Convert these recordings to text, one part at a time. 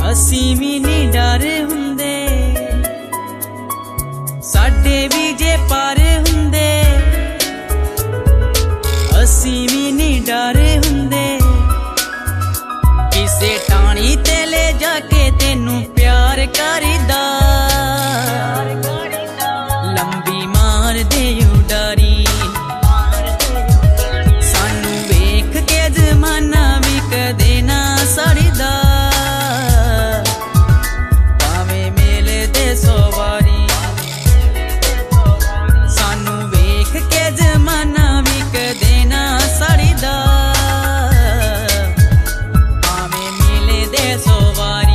असी भी नहीं डर हुंदे साडे भी जे पार हुंदे, असी भी नहीं डर हुंदे किसे टाणी ते ले जाके तेनू प्यार करदा। लंबी मार दे उडारी सानू वेख के जमाना भी कदे ना सड़दा, भावें मेले दे सौ वारी सानू वेख के जमाना भी कदे ना सड़दा, भावें मेले दे सौ वारी।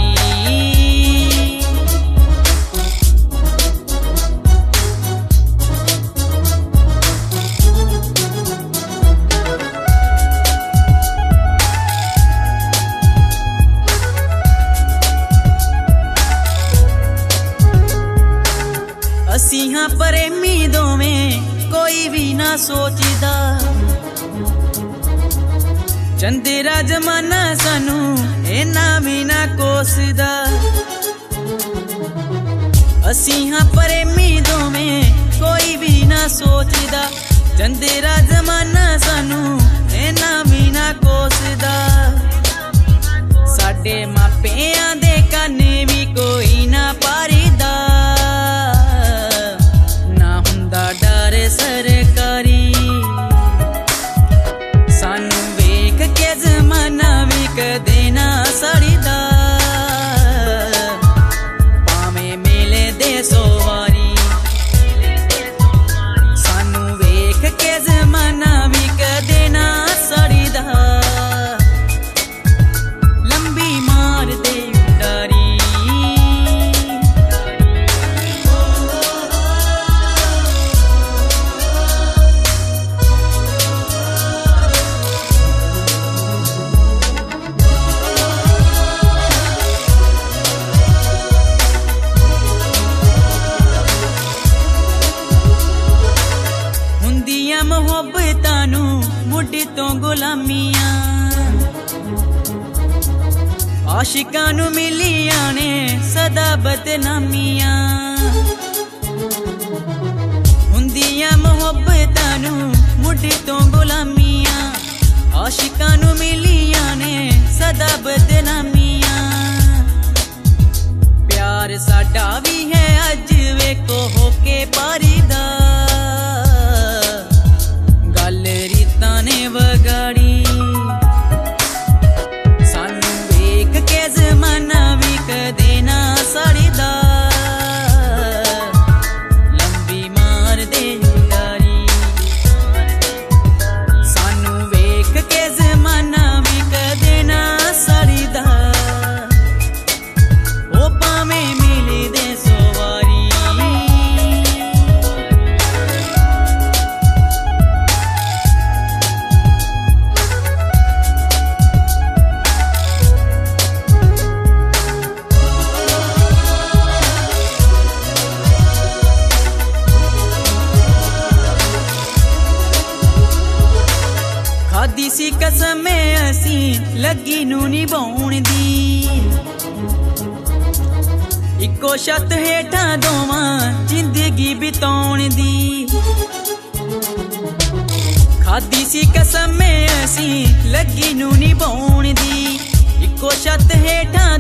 असी हाँ प्रेमी दोवें कोई भी ना सोचदा, चंदेरा जमाना सानू इना भी ना कोसदा। असी हाँ प्रेमी दोवें कोई भी ना सोचदा, चंदेरा जमाना सानू इना भी ना कोसदा। साडे मापियां दे काने भी कोई ना पारीदा, डर सरकारी सानू वेख के जमाना भी कदे ना सड़दा, भावें मेले दे सौ वारी सानू वेख के जमाना भी कदे ना सड़दा। लंबी मार दे उडारी मोहब्बतां नू मुढ़ तो गुलामियां, आशिकां नू मिलियां ने सदा बदनामियां। हुंदियां मोहब्बतां नू मुढ़ तो गुलामियां, आशिकां नू मिलियां ने सदा बदनामियां। प्यार साडा भी है अज वेखो होके पारीदा, रीता ने बगाड़ी सानू वेख के जमाना भी कदे ना सड़दा। लंबी मार दे उडारी सानू वेख के जमाना भी कदे ना सड़दा, ओ भावें मिले दे सौ वारी। खादी सी कसम असी लगी नू निभाउण दी, इको छत हेठा दोवां जिंदगी बिताउण दी। खादी सी कसम असी लगी नू निभाउण दी, इको छत हेठा